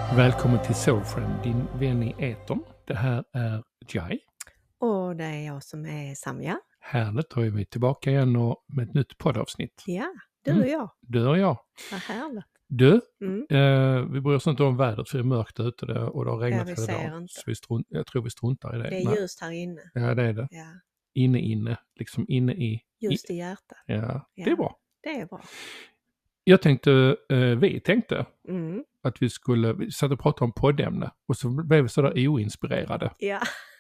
Välkommen till Soulfriend, din vän i etern. Det här är Jai. Och det är jag som är Samja. Härligt, då är vi tillbaka igen och med ett nytt poddavsnitt. Ja, du och jag. Du och jag. Vad härligt. Du, vi bryr oss inte om vädret för det är mörkt ute och det har regnat vi hela ser dagen. inte. Så jag tror vi struntar i det. Det är ljust här inne. Ja, det är det. Ja. Inne, liksom inne i... Just i hjärtat. Ja, det är bra. Det är bra. Jag tänkte, vi tänkte Mm. att vi satt och pratade om poddämne och så blev vi sådär oinspirerade. Ja.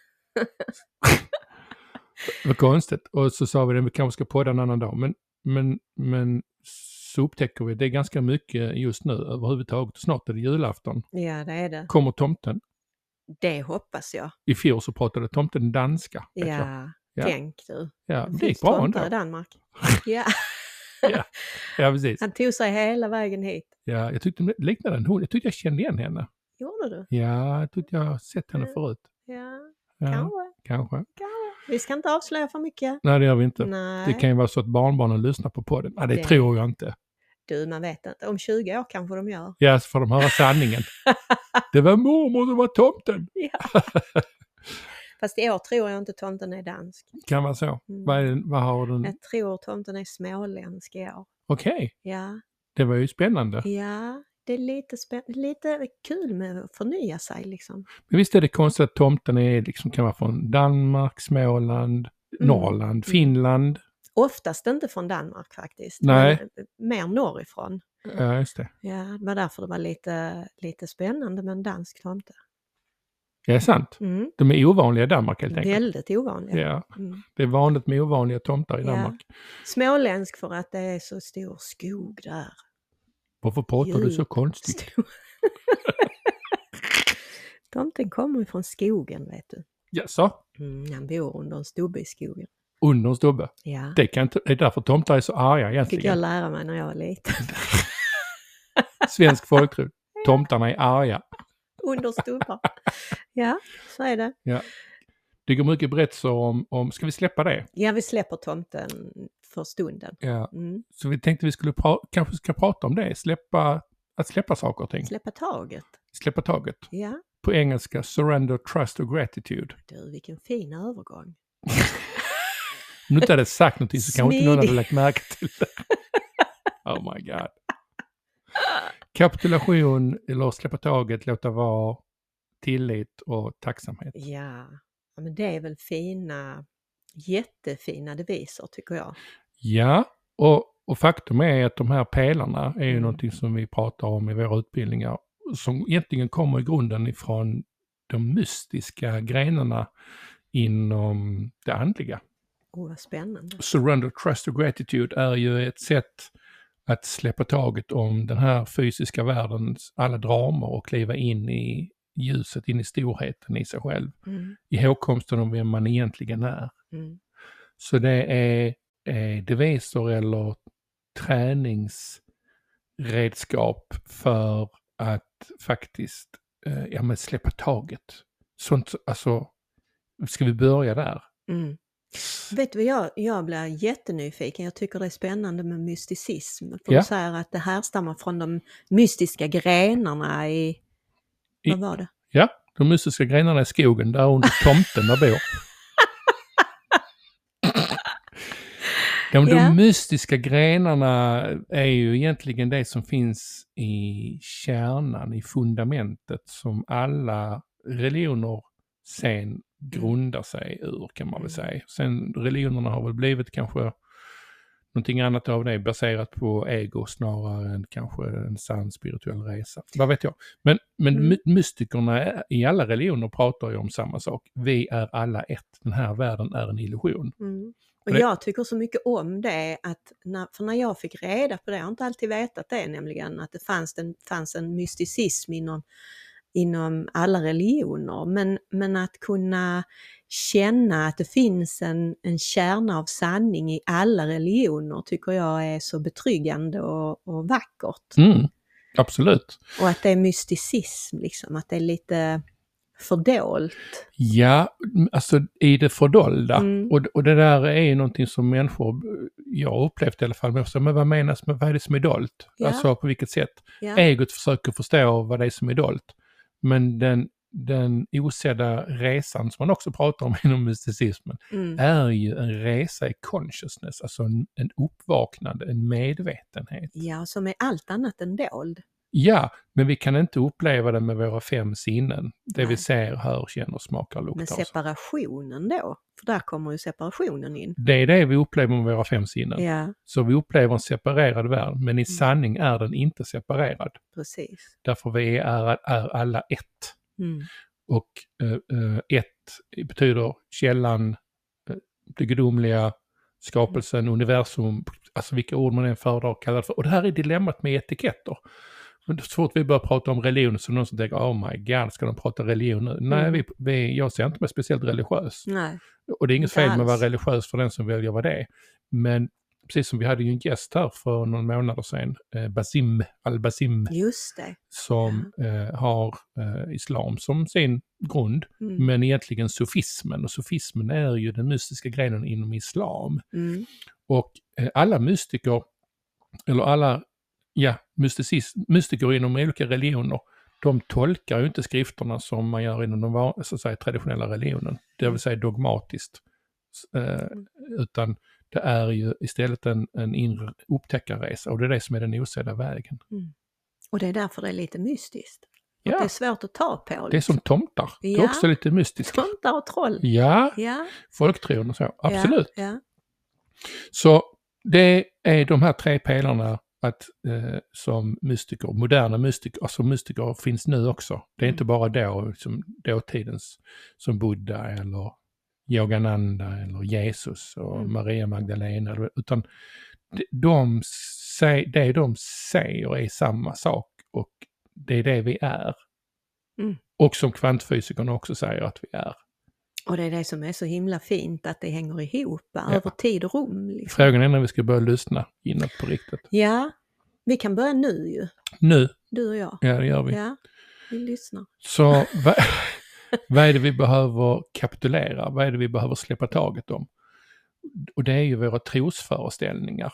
Det var konstigt. Och så sa vi att vi kanske ska podda en annan dag. Men så upptäcker vi att det är ganska mycket just nu överhuvudtaget. Snart är det julafton. Ja, det är det. Kommer tomten. Det hoppas jag. I fjol så pratade tomten danska. Ja, tänk du. Ja, det gick bra ändå. I Danmark. Ja. Ja, precis. Han tog sig hela vägen hit. Ja, jag tyckte det liknade en hund. Jag tyckte jag kände igen henne. Gjorde du? Ja, jag tyckte jag har sett henne förut. Ja, Kanske. Vi ska inte avslöja för mycket. Nej, det gör vi inte. Nej. Det kan ju vara så att barnbarnen lyssnar på podden. Nej, det tror jag inte. Du, man vet inte. Om 20 år kanske de gör. Ja, så får de höra sanningen. Det var mormor, det var tomten. Ja. Fast i år tror jag inte tomten är dansk. Kan vara så. Vad har den? Jag tror tomten är småländsk i år. Okej. Ja. Det var ju spännande. Ja, det är lite kul med att förnya sig liksom. Men visst är det konstigt att tomten är, liksom, kan vara från Danmark, Småland, Norrland, Finland. Oftast inte från Danmark faktiskt. Nej. Men mer norrifrån. Ja, just det. Ja, det var därför det var lite spännande med en dansk tomte. Ja, det är sant. De är ovanliga i Danmark helt enkelt. Väldigt ovanliga. Ja, det är vanligt med ovanliga tomtar i Danmark. Småländsk för att det är så stor skog där. Varför pratar du så konstigt? Tomten kommer från skogen, vet du. Jaså? Han bor under en stubbe i skogen. Under en stubbe? Ja. Det är därför tomtar är så arga egentligen. Fick jag lära mig när jag var liten. Svensk folktro. Tomtarna är arga. Under stubbar. Ja, så är det. Ja. Det går mycket berättelser om... Ska vi släppa det? Ja, vi släpper tomten för stunden. Ja. Så vi tänkte vi skulle kanske ska prata om det. Att släppa saker och ting. Släppa taget. Släppa taget. Ja. På engelska, surrender, trust och gratitude. Du, vilken fin övergång. Om du inte hade sagt någonting så kanske inte någon hade lagt märke till det. Oh my god. Kapitulation eller släppa taget, låta vara, tillit och tacksamhet. Ja, men det är väl jättefina deviser tycker jag. Ja, och faktum är att de här pelarna är ju någonting som vi pratar om i våra utbildningar som egentligen kommer i grunden ifrån de mystiska grenarna inom det andliga. Vad spännande. Surrender, trust och gratitude är ju ett sätt att släppa taget om den här fysiska världens alla dramer och kliva in i ljuset, in i storheten i sig själv. I ihågkomsten om vem man egentligen är. Så det är deviser eller träningsredskap för att faktiskt släppa taget. Sånt, alltså, ska vi börja där? Vet du vad, jag blir jättenyfiken. Jag tycker det är spännande med mysticism. För du säger att det härstammar från de mystiska grenarna vad var det? Ja, de mystiska grenarna i skogen där under tomten bor. De mystiska grenarna är ju egentligen det som finns i kärnan, i fundamentet som alla religioner sen grundar sig ur, kan man väl säga. Sen religionerna har väl blivit kanske någonting annat av det baserat på ego snarare än kanske en sann spirituell resa. Vad vet jag? Men mystikerna i alla religioner pratar ju om samma sak. Vi är alla ett. Den här världen är en illusion. Och jag tycker så mycket om det att när jag fick reda på det, jag har inte alltid vetat det nämligen, att det fanns en mysticism inom alla religioner, men att kunna känna att det finns en kärna av sanning i alla religioner tycker jag är så betryggande och vackert. Absolut. Och att det är mysticism liksom, att det är lite fördolt. Ja, alltså i det fördolda. Mm. Och det där är ju någonting som människor, jag har upplevt i alla fall, men vad menas med vad är det som är dolt? Ja. Alltså på vilket sätt? Ja. Egot försöker förstå vad det är som är dolt. Men den osedda resan som man också pratar om inom mysticismen är ju en resa i consciousness, alltså en uppvaknande, en medvetenhet. Ja, som är allt annat än dold. Ja, men vi kan inte uppleva det med våra 5 sinnen. Det Nej. vi ser, hör, känner, smakar, luktar. Men separationen då? För där kommer ju separationen in. Det är det vi upplever med våra 5 sinnen. Ja, Så vi upplever en separerad värld, men i sanning är den inte separerad. precis. Därför vi är alla ett. Mm. Och ett betyder källan, det gudomliga, skapelsen, universum, alltså vilka ord man än föredrar kallar det för. Och det här är dilemmat med etiketter. Men så fort vi börjar prata om religion så är det någon som tänker, oh my god, ska de prata religion nu? Nej, jag ser inte mig speciellt religiös. Nej. Och det är inget Inte fel med att alls. vara religiös för den som väljer vad det är. Men precis som vi hade ju en gäst här för någon månader sedan, Basim Al-Basim, Just det. som har islam som sin grund, men egentligen sufismen. Och sufismen är ju den mystiska grenen inom islam. Mm. Och alla mystiker, eller alla mystiker inom olika religioner, de tolkar ju inte skrifterna som man gör inom den så att säga, traditionella religionen, det vill säga dogmatiskt. Utan det är ju istället en inre upptäckarresa, och det är det som är den osedda vägen. Mm. Och det är därför det är lite mystiskt. Ja. Det är svårt att ta på. Det är som tomtar. Det är Ja. också lite mystiskt. Tomtar och troll. Ja, Ja. folktron och så. Absolut. Ja. Så det är de här 3 pelarna att som mystiker, moderna mystiker, alltså mystiker finns nu också. Det är inte bara då, som dåtidens, som Buddha eller Yogananda eller Jesus och Maria Magdalena, utan det de säger är samma sak, och det är det vi är. Och som kvantfysikerna också säger att vi är. Och det är det som är så himla fint, att det hänger ihop över tid och rum. Liksom. Frågan är när vi ska börja lyssna inåt på riktigt. Ja, vi kan börja nu ju. Nu? Du och jag. Ja, det gör vi. Ja, vi lyssnar. Så vad är det vi behöver kapitulera? Vad är det vi behöver släppa taget om? Och det är ju våra trosföreställningar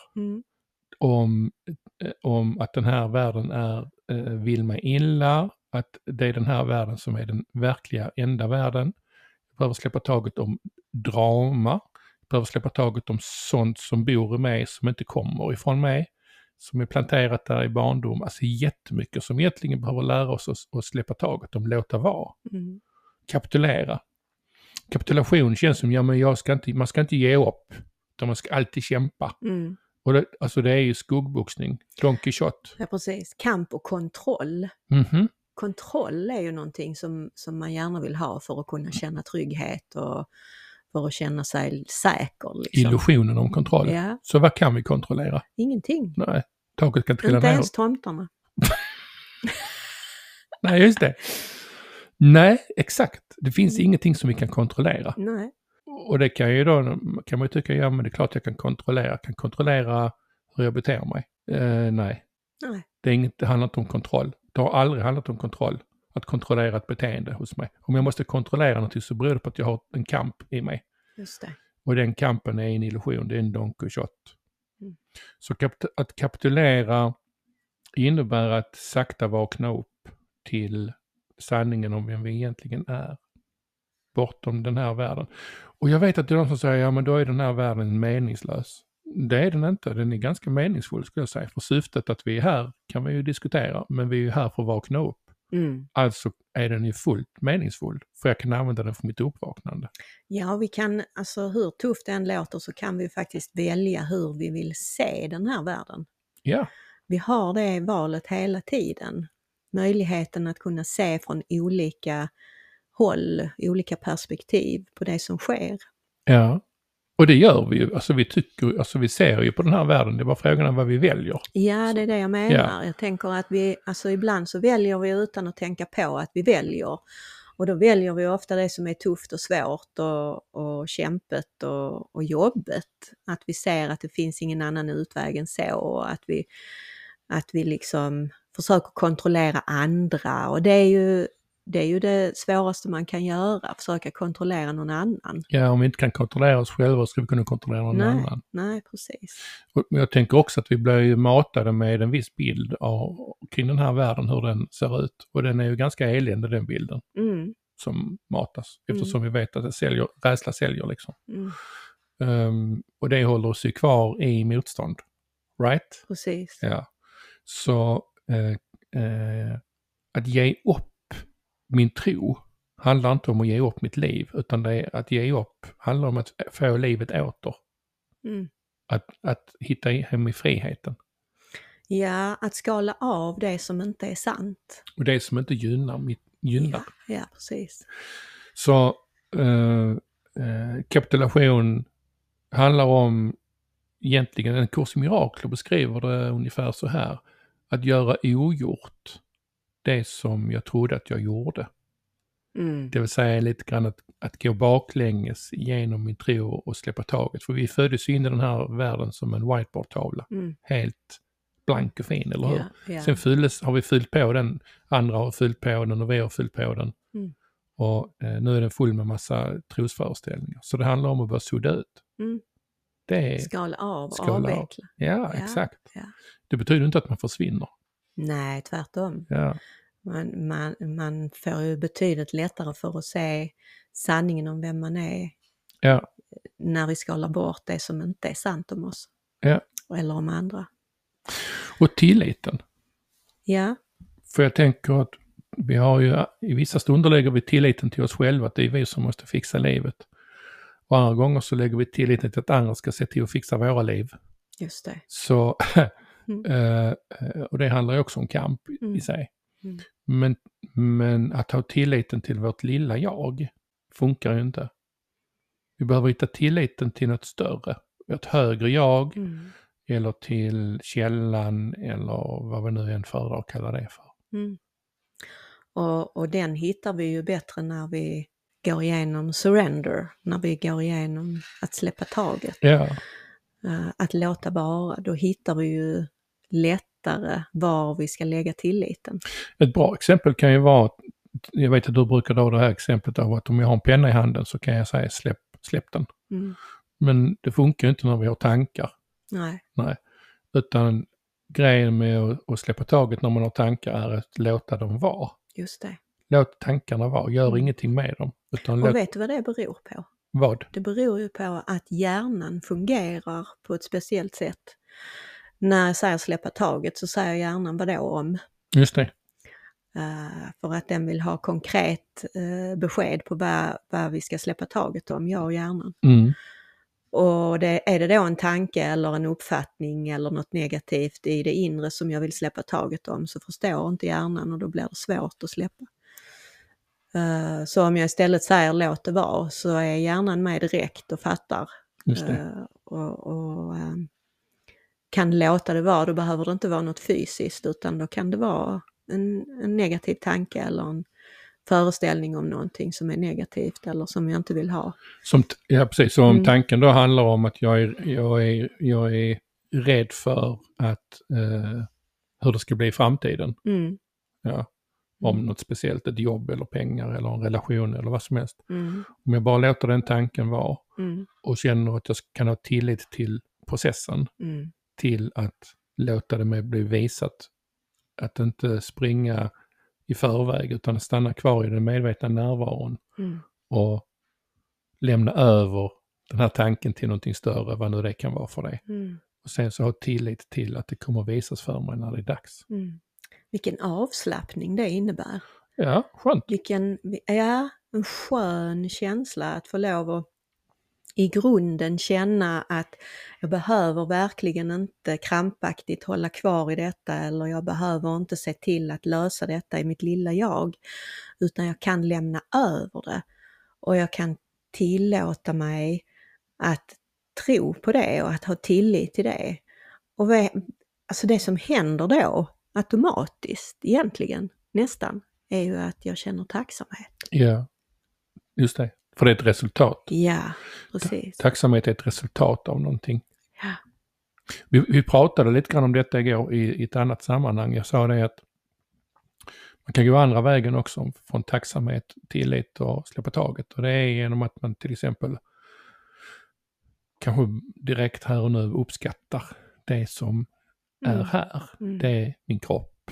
om att den här världen vill mig illa, att det är den här världen som är den verkliga enda världen. Vi behöver släppa taget om drama, vi behöver släppa taget om sånt som bor i mig som inte kommer ifrån mig, som är planterat där i barndom. Alltså jättemycket som egentligen behöver lära oss att släppa taget om, låta vara. Kapitulera. Kapitulation känns som, man ska inte ge upp, utan man ska alltid kämpa. Och det är ju skuggboxning, Don Quixote. Ja, precis. Kamp och kontroll. Mhm. Kontroll är ju någonting som man gärna vill ha för att kunna känna trygghet och för att känna sig säker. Liksom. Illusionen om kontroll. Ja. Så vad kan vi kontrollera? Ingenting. Nej, taket kan trilla Inte ner. ens tomtarna. Nej, just det. Nej, exakt. Det finns ingenting som vi kan kontrollera. Nej. Och det kan man ju tycka, ja men det är klart jag kan kontrollera. Jag kan kontrollera hur jag beter mig. Nej. Det handlar inte om kontroll. Det har aldrig handlat om kontroll. Att kontrollera ett beteende hos mig. Om jag måste kontrollera någonting så beror det på att jag har en kamp i mig. Just det. Och den kampen är en illusion, det är en Don Quixote. Så att kapitulera innebär att sakta vakna upp till sanningen om vem vi egentligen är. Bortom den här världen. Och jag vet att det är de som säger, ja men då är den här världen meningslös. Det är den inte, den är ganska meningsfull skulle jag säga. För syftet att vi är här kan vi ju diskutera, men vi är ju här för att vakna upp. Alltså är den ju fullt meningsfull, för jag kan använda den för mitt uppvaknande. Ja, vi kan, alltså hur tufft det än låter så kan vi faktiskt välja hur vi vill se den här världen. Ja. Vi har det valet hela tiden. Möjligheten att kunna se från olika håll, olika perspektiv på det som sker. Ja. Och det gör vi ju, vi ser ju på den här världen, det är bara frågan om vad vi väljer. Ja, det är det jag menar. Ja. Jag tänker att ibland så väljer vi utan att tänka på att vi väljer. Och då väljer vi ofta det som är tufft och svårt och kämpigt och jobbigt. Att vi ser att det finns ingen annan utväg än så, och att vi liksom försöker kontrollera andra. Och det är ju det är ju det svåraste man kan göra, försöka kontrollera någon annan. Ja, om vi inte kan kontrollera oss själva ska vi kunna kontrollera någon annan. Nej, precis. Och jag tänker också att vi blir ju matade med en viss bild kring den här världen, hur den ser ut. Och den är ju ganska eländig, den bilden som matas. Eftersom vi vet att rädsla säljer liksom. Och det håller oss ju kvar i motstånd. Right? Precis. Ja. Så att ge upp min tro handlar inte om att ge upp mitt liv, utan det är att ge upp handlar om att få livet åter. Att hitta hem i friheten. Ja, att skala av det som inte är sant. Och det som inte gynnar. Ja, precis. Så kapitulation handlar om, egentligen en kurs i mirakler beskriver det ungefär så här. Att göra ogjort det som jag trodde att jag gjorde. Det vill säga lite grann att gå baklänges genom min tro och släppa taget. För vi föddes in i den här världen som en whiteboardtavla. Helt blank och fin, eller hur? Ja. Sen har vi fyllt på den, andra har fyllt på den och vi har fyllt på den. Och nu är den full med massa trosföreställningar. Så det handlar om att bara sudda ut. Det är skala av och avveckla. Ja, exakt. Ja. Det betyder inte att man försvinner. Nej, tvärtom. Ja. Man får ju betydligt lättare för att se sanningen om vem man är när vi skalar bort det som inte är sant om oss. Ja. Eller om andra. Och tilliten. Ja. För jag tänker att vi har ju, i vissa stunder lägger vi tilliten till oss själva, att det är vi som måste fixa livet. Och andra gånger så lägger vi tilliten till att andra ska se till att fixa våra liv. Just det. Så, och det handlar ju också om kamp i sig. Men att ha tilliten till vårt lilla jag funkar ju inte. Vi behöver hitta tilliten till något större. Ett högre jag eller till källan eller vad vi nu än föredrar att kalla det för. Och den hittar vi ju bättre när vi går igenom surrender, när vi går igenom att släppa taget. Ja. Att låta vara, då hittar vi ju lättare var vi ska lägga tilliten. Ett bra exempel kan ju vara, jag vet att du brukar dra det här exemplet av att om jag har en penna i handen så kan jag säga släpp den. Men det funkar ju inte när vi har tankar. Nej. Utan grejen med att släppa taget när man har tankar är att låta dem vara. Just det. Låt tankarna vara, gör ingenting med dem. Och vet du vad det beror på? Vad? Det beror ju på att hjärnan fungerar på ett speciellt sätt. När jag säger släppa taget så säger hjärnan vad då om? Just det. För att den vill ha konkret besked på vad vi ska släppa taget om, jag och hjärnan. Och är det då en tanke eller en uppfattning eller något negativt i det inre som jag vill släppa taget om, så förstår inte hjärnan och då blir det svårt att släppa. Så om jag istället säger låt det vara, så är hjärnan med direkt och fattar. Just det. Och kan låta det vara, då behöver det inte vara något fysiskt, utan då kan det vara en negativ tanke eller en föreställning om någonting som är negativt eller som jag inte vill ha. Ja, precis. Så om tanken då handlar om att jag är rädd för att hur det ska bli i framtiden. Ja. Om något speciellt, ett jobb eller pengar eller en relation eller vad som helst. Om jag bara låter den tanken vara och känner att jag kan ha tillit till processen, till att låta det med bli visat, att inte springa i förväg utan stanna kvar i den medvetna närvaron och lämna över den här tanken till någonting större, vad nu det kan vara för dig. Och sen så ha tillit till att det kommer visas för mig när det är dags. Vilken avslappning det innebär. Ja, skönt. En skön känsla att få lov att i grunden känna att jag behöver verkligen inte krampaktigt hålla kvar i detta, eller jag behöver inte se till att lösa detta i mitt lilla jag, utan jag kan lämna över det och jag kan tillåta mig att tro på det och att ha tillit till det. Och alltså det som händer då automatiskt egentligen nästan är ju att jag känner tacksamhet. Ja, just det. För det är ett resultat. Ja, precis. Tacksamhet är ett resultat av någonting. Ja. Vi pratade lite grann om detta igår i ett annat sammanhang. Jag sa det att Man kan gå andra vägen också, från tacksamhet, tillit och släppa taget. Och det är genom att man till exempel kanske direkt här och nu uppskattar det som är här. Det är min kropp.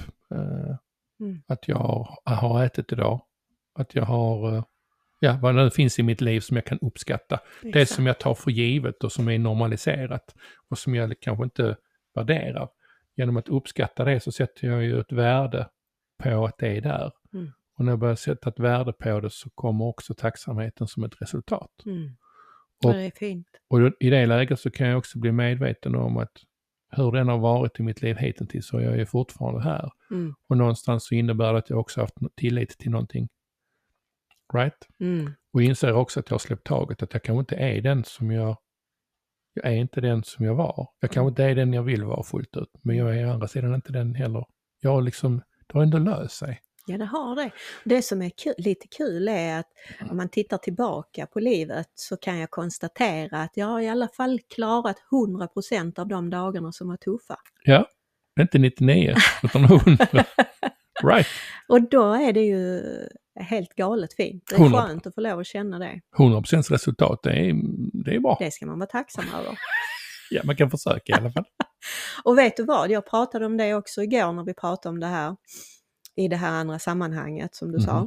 Att jag har ätit idag. Att jag har, vad det finns i mitt liv som jag kan uppskatta. Exakt. Det som jag tar för givet och som är normaliserat. Och som jag kanske inte värderar. Genom att uppskatta det så sätter jag ju ett värde på att det är där. Och när jag börjar sätta ett värde på det så kommer också tacksamheten som ett resultat. Och det är fint. Och i det läget så kan jag också bli medveten om att hur den har varit i mitt liv hittills så jag är fortfarande här. Och någonstans så innebär det att jag också haft tillit till någonting. Right? Och inser också att jag har släppt taget, att jag kanske inte är den som jag är inte den som jag var. Jag kanske inte är den jag vill vara fullt ut. Men jag är å andra sidan inte den heller. Jag liksom, det har ändå löst sig. Ja, det har det. Det som är lite kul är att om man tittar tillbaka på livet så kan jag konstatera att jag har i alla fall klarat 100% av de dagarna som var tuffa. Ja, inte 99 utan 100. Right. Och då är det ju helt galet fint. Det är 100. Skönt att få lov att känna det. 100% resultat, det är bra. Det ska man vara tacksam över. Ja, man kan försöka i alla fall. Och vet du vad, jag pratade om det också igår när vi pratade om det här. I det här andra sammanhanget som du sa.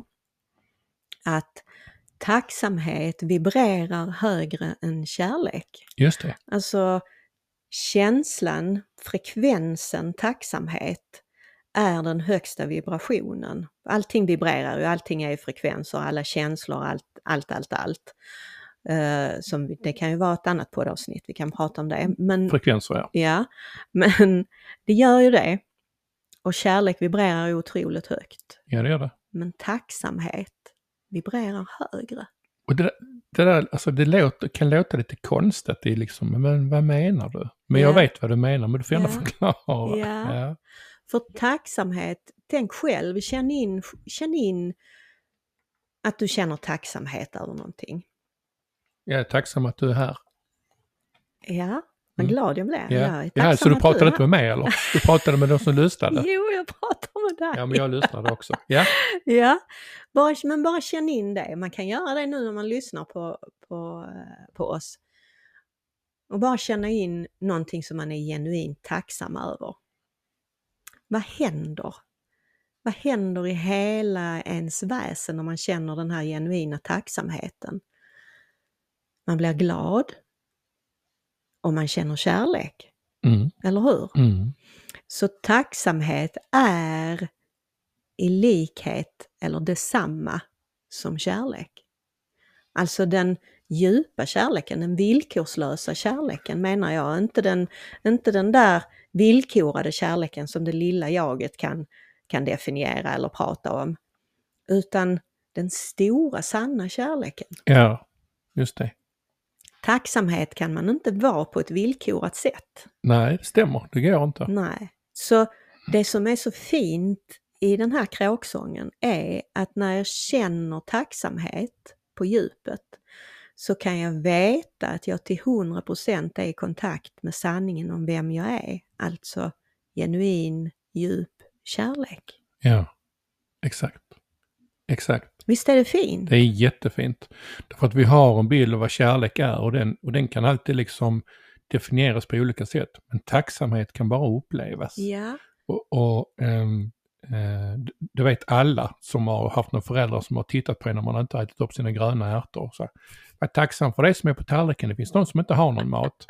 Att tacksamhet vibrerar högre än kärlek. Just det. Alltså känslan, frekvensen tacksamhet är den högsta vibrationen. Allting vibrerar ju, allting är i frekvenser, alla känslor, allt. Det kan ju vara ett annat poddavsnitt, vi kan prata om det. Men, frekvenser, ja. Ja, men det gör ju det. Och kärlek vibrerar ju otroligt högt. Ja, det gör det. Men tacksamhet vibrerar högre. Och det där, alltså det kan låta lite konstigt, det är liksom, men vad menar du? Men jag vet vad du menar, men du får gärna förklara. Ja. För tacksamhet, tänk själv, känn in att du känner tacksamhet över någonting. Jag är tacksam att du är här. Ja, vad glad jag blev. Ja, så du pratade inte med mig eller? Du pratade med de som lyssnade? Jo, jag pratar med dig. Ja, men jag lyssnade också. Ja, ja. Men bara känn in det. Man kan göra det nu när man lyssnar på oss. Och bara känna in någonting som man är genuint tacksam över. Vad händer? Vad händer i hela ens väsen när man känner den här genuina tacksamheten? Man blir glad. Och man känner kärlek. Eller hur? Så tacksamhet är i likhet eller detsamma som kärlek. Alltså den djupa kärleken, den villkorslösa kärleken menar jag. Inte den där villkorade kärleken som det lilla jaget kan definiera eller prata om. Utan den stora sanna kärleken. Ja, just det. Tacksamhet kan man inte vara på ett villkorat sätt. Nej, det stämmer. Det går inte. Nej. Så det som är så fint i den här kråksången är att när jag känner tacksamhet på djupet så kan jag veta att jag till 100% är i kontakt med sanningen om vem jag är. Alltså genuin, djup kärlek. Ja, exakt. Visst är det fint? Det är jättefint. Därför att vi har en bild av vad kärlek är och den kan alltid liksom definieras på olika sätt. Men tacksamhet kan bara upplevas. Ja. Det vet alla som har haft några föräldrar som har tittat på en när man inte har ätit upp sina gröna ärtor. Så, var tacksam för det som är på tallriken. Det finns någon som inte har någon mat.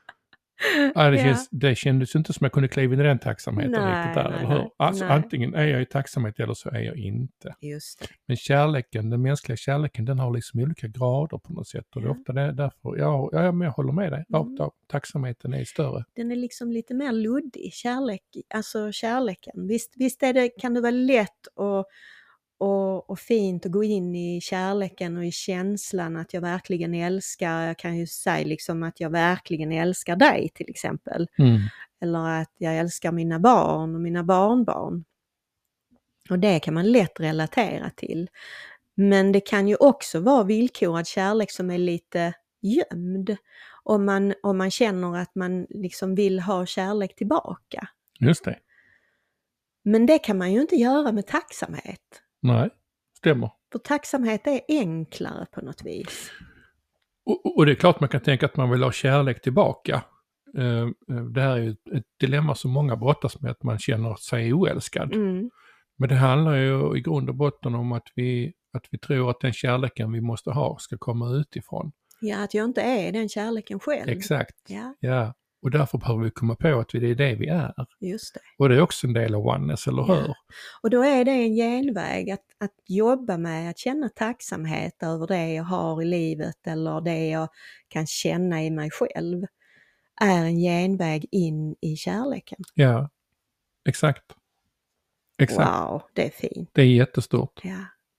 Det kändes inte som jag kunde kliva in i den tacksamheten riktigt där, eller hur? Alltså antingen är jag i tacksamhet eller så är jag inte. Just det. Men kärleken, den mänskliga kärleken, den har liksom olika grader på något sätt. Och det är ofta därför, men jag håller med dig. Tacksamheten är större. Den är liksom lite mer luddig, kärleken. Visst kan det vara lätt och fint att gå in i kärleken och i känslan att jag verkligen älskar, jag kan ju säga liksom att jag verkligen älskar dig till exempel. Eller att jag älskar mina barn och mina barnbarn. Och det kan man lätt relatera till. Men det kan ju också vara villkorad kärlek som är lite gömd. Om man känner att man liksom vill ha kärlek tillbaka. Just det. Men det kan man ju inte göra med tacksamhet. Nej, stämmer. För tacksamhet är enklare på något vis. Och det är klart man kan tänka att man vill ha kärlek tillbaka. Det här är ju ett dilemma som många brottas med, att man känner sig oälskad. Mm. Men det handlar ju i grund och botten om att vi tror att den kärleken vi måste ha ska komma utifrån. Ja, att jag inte är den kärleken själv. Exakt. Ja, Ja. Och därför behöver vi komma på att det är det vi är. just det. Och det är också en del av oneness, eller Ja. hur? Och då är det en genväg att jobba med att känna tacksamhet över det jag har i livet eller det jag kan känna i mig själv. Är en genväg in i kärleken. Ja, exakt. Exakt. Wow, det är fint. Det är jättestort. Ja.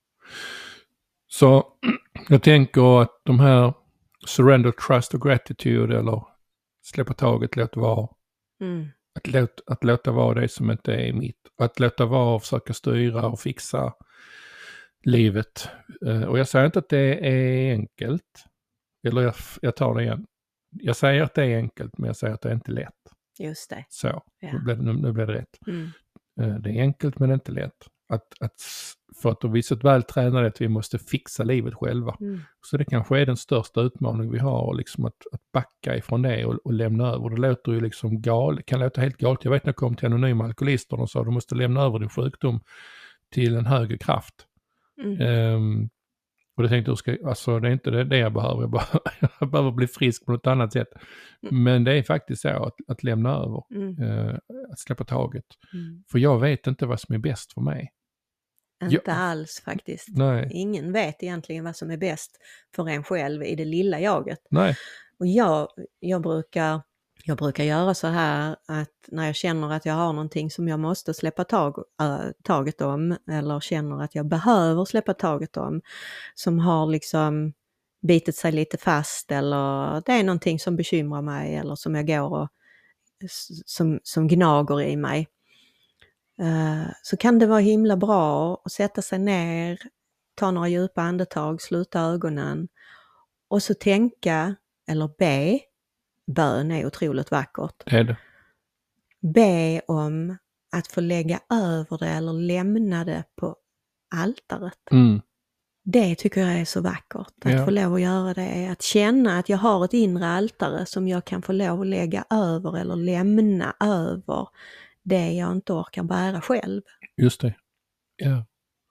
Så jag tänker att de här surrender, trust och gratitude, eller släppa taget, låt vara. Mm. Att låta vara det som inte är mitt. Att låta vara och försöka styra och fixa livet. Och jag säger inte att det är enkelt. Eller jag tar det igen. Jag säger att det är enkelt, men jag säger att det är inte lätt. Just det. Så, Ja. nu blev det rätt. Mm. Det är enkelt, men inte lätt. För att vi är så väl tränade att vi måste fixa livet själva. Mm. Så det kanske är den största utmaningen vi har, liksom att backa ifrån det och lämna över. Det låter ju liksom kan låta helt galet. Jag vet när jag kom till anonyma alkoholister och sa du måste lämna över din sjukdom till en högre kraft. Mm. Och då tänkte jag, alltså det är inte det jag behöver. Jag behöver bli frisk på något annat sätt. Men det är faktiskt så att lämna över. Att släppa taget. För jag vet inte vad som är bäst för mig. Inte alls faktiskt. Nej. Ingen vet egentligen vad som är bäst för en själv i det lilla jaget. Nej. Och jag brukar göra så här att när jag känner att jag har någonting som jag måste släppa taget om, eller känner att jag behöver släppa taget om, som har liksom bitit sig lite fast, eller det är någonting som bekymrar mig eller som jag går och som gnager i mig. Så kan det vara himla bra att sätta sig ner, ta några djupa andetag, sluta ögonen och så tänka eller be. Bön är otroligt vackert. Det är det. Be om att få lägga över det eller lämna det på altaret. Det tycker jag är så vackert. Att få lov att göra det. Att känna att jag har ett inre altare som jag kan få lov att lägga över eller lämna över det jag inte orkar bära själv. Just det. Ja.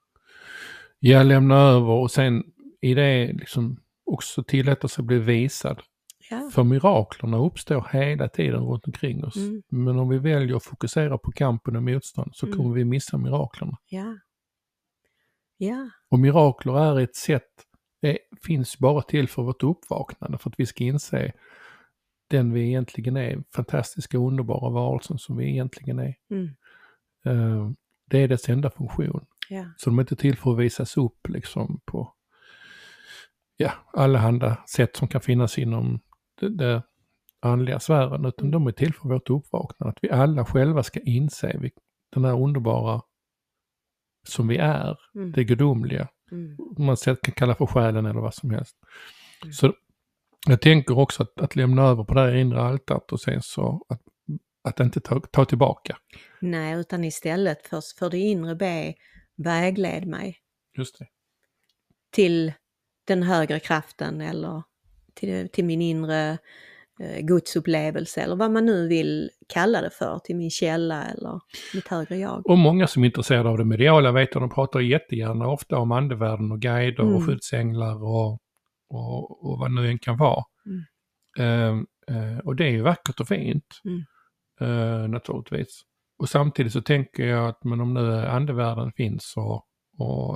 Jag lämnar över och sen i det liksom också tillåta sig bli visad. Ja. För miraklerna uppstår hela tiden runt omkring oss. Men om vi väljer att fokusera på kampen och motstånd så kommer vi missa miraklerna. Ja. Ja. Och mirakler är ett sätt, det finns bara till för vårt uppvaknande, för att vi ska inse den vi egentligen är, fantastiska underbara varelsen som vi egentligen är. Det är dess enda funktion. Ja. Så de är inte till för att visas upp liksom på alla andra sätt som kan finnas inom det andliga sfären, utan de är till för vårt uppvaknande. Att vi alla själva ska inse den här underbara som vi är, det gudomliga. Man kan kalla för själen eller vad som helst. Så jag tänker också att lämna över på det här inre altaret och sen så att inte ta tillbaka. Nej, utan istället för det inre be, vägled mig. Just det. Till den högre kraften eller till min inre gudsupplevelse eller vad man nu vill kalla det för, till min källa eller mitt högre jag. Och många som är intresserade av det mediala vet att de pratar jättegärna ofta om andevärlden och guider och skyddsänglar och vad nu än kan vara. Och det är ju vackert och fint naturligtvis. Och samtidigt så tänker jag att men om nu andevärlden finns och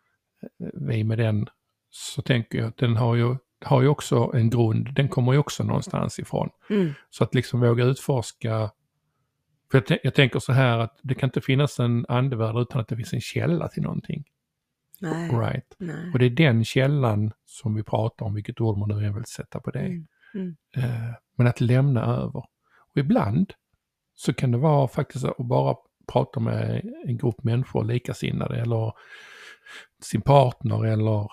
vi med den, så tänker jag att den har ju också en grund, den kommer ju också någonstans ifrån. Så att liksom våga utforska, för jag tänker så här att det kan inte finnas en andevärld utan att det finns en källa till någonting. Nej. Right. Nej. Och det är den källan som vi pratar om, vilket ord man nu vill sätta på det. Men att lämna över. Och ibland så kan det vara faktiskt att bara prata med en grupp människor, likasinnade eller sin partner eller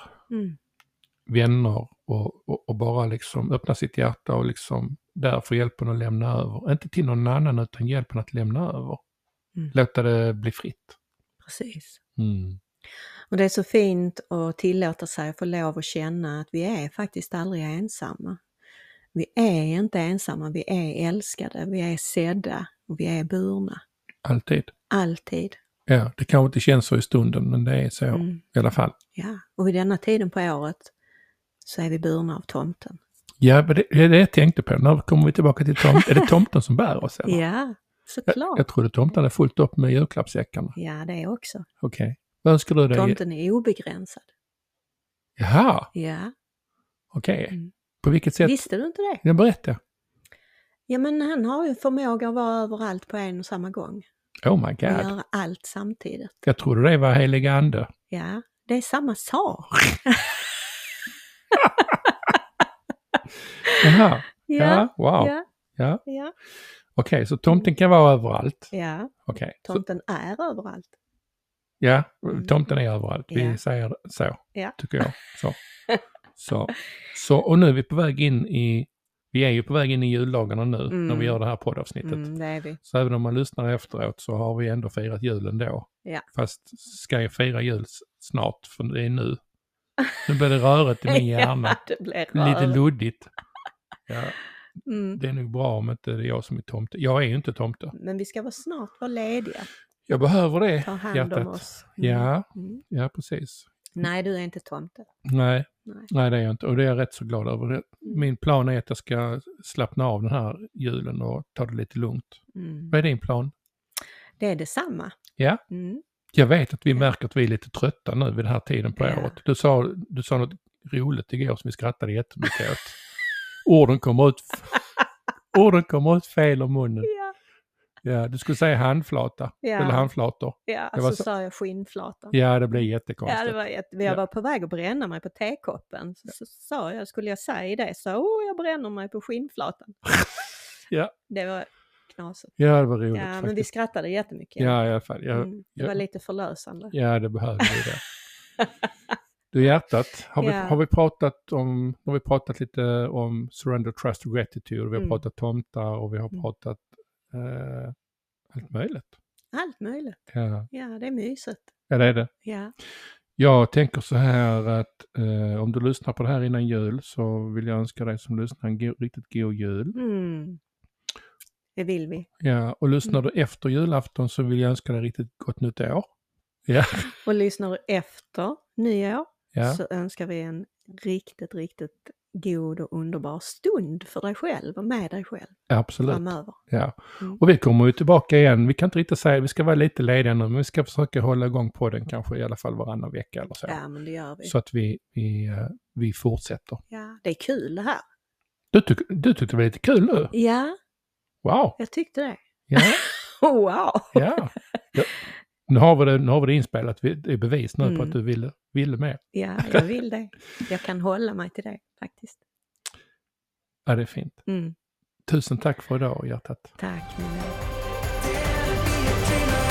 vänner och bara liksom öppna sitt hjärta och liksom därför hjälpen att lämna över. Inte till någon annan utan hjälpen att lämna över. Låta det bli fritt. Precis. Mm. Och det är så fint att tillåta sig att få lov att känna att vi är faktiskt aldrig ensamma. Vi är inte ensamma, vi är älskade, vi är sedda och vi är burna. Alltid. Alltid. Ja, det kanske inte känns så i stunden, men det är så i alla fall. Ja, och vid denna tiden på året så är vi burna av tomten. Ja, men det är det jag tänkte på. När kommer vi tillbaka till tomten? Är det tomten som bär oss? Eller? Ja, såklart. Jag trodde tomten är fullt upp med julklappssäckarna. Ja, det är också. Okej. Vad önskar du dig? Tomten är obegränsad. Jaha, Ja. okej. På vilket sätt? Visste du inte det? Jag berättar. Ja, men han har ju förmåga att vara överallt på en och samma gång. Oh my Och god. göra allt samtidigt. Jag trodde det var heliga ande. Ja, det är samma sak. Jaha. Ja, Ja, wow. ja, Ja. ja. Okej, så tomten kan vara överallt. Ja, Okej. Så, tomten är överallt. ja, tomten är överallt. Vi Ja. säger så, Ja. tycker jag. Så, och nu är vi på väg in i, vi är ju på väg in i juldagarna nu när vi gör det här poddavsnittet. Det är vi. Så även om man lyssnar efteråt så har vi ändå firat julen då. Ja. Fast ska jag fira jul snart, för det är nu. Nu blir det rörigt i min hjärna. Ja, det blir Lite rörigt. luddigt. Ja, Mm. det är nog bra om inte det är jag som är tomte. Jag är ju inte tomte. Men vi ska snart vara lediga. Jag behöver det, Ta hand hjärtat. om oss. Ja, Mm. ja precis. Nej, du är inte tomte. Nej, Nej. det är jag inte. Och det är jag rätt så glad över. Min plan är att jag ska slappna av den här julen och ta det lite lugnt. Mm. Vad är din plan? Det är detsamma. Ja, Mm. jag vet att vi märker att vi är lite trötta nu vid den här tiden på Ja. året. Du sa något roligt igår som vi skrattade jättemycket åt. Orden kommer ut fel om munnen. Ja. Ja, du skulle säga handflata. Ja. Eller handflator. Ja, Det var så så- sa jag skinnflata. Ja, det blir jättekonstigt. Ja, det var jag var på väg att bränna mig på tekoppen. Så sa jag, skulle jag säga det, så jag bränner mig på skinnflatan. Ja. Det var knasigt. Ja, det var roligt Ja, faktiskt. men vi skrattade jättemycket. Ja, i alla fall. Det var lite förlösande. Ja, det behövde vi det. Du hjärtat, har vi pratat lite om surrender, trust och gratitude. Vi har pratat tomtar och vi har pratat allt möjligt. Allt möjligt. Ja. Ja, det är mysigt. Ja, det är det. Ja. Jag tänker så här att om du lyssnar på det här innan jul så vill jag önska dig som lyssnar en riktigt god jul. Det vill vi. Ja, och lyssnar du efter julafton så vill jag önska dig riktigt gott nytt år. Ja. Och lyssnar du efter nyår Ja. så önskar vi en riktigt, riktigt god och underbar stund för dig själv och med dig själv Absolut. framöver. Ja. Och vi kommer ju tillbaka igen. Vi kan inte riktigt säga, vi ska vara lite lediga nu, men vi ska försöka hålla igång på den kanske i alla fall varannan vecka eller så. Ja, men det gör vi. Så att vi fortsätter. Ja, det är kul det här. Du tyckte det var lite kul nu? Ja, Wow! jag tyckte det. Ja, Wow! ja. Nu har vi det inspelat. Det är bevis nu på att du ville med. Ja, jag vill det. Jag kan hålla mig till det faktiskt. Ja, det är fint. Tusen tack för idag, hjärtat. Tack min vän. Dare be a dreamer.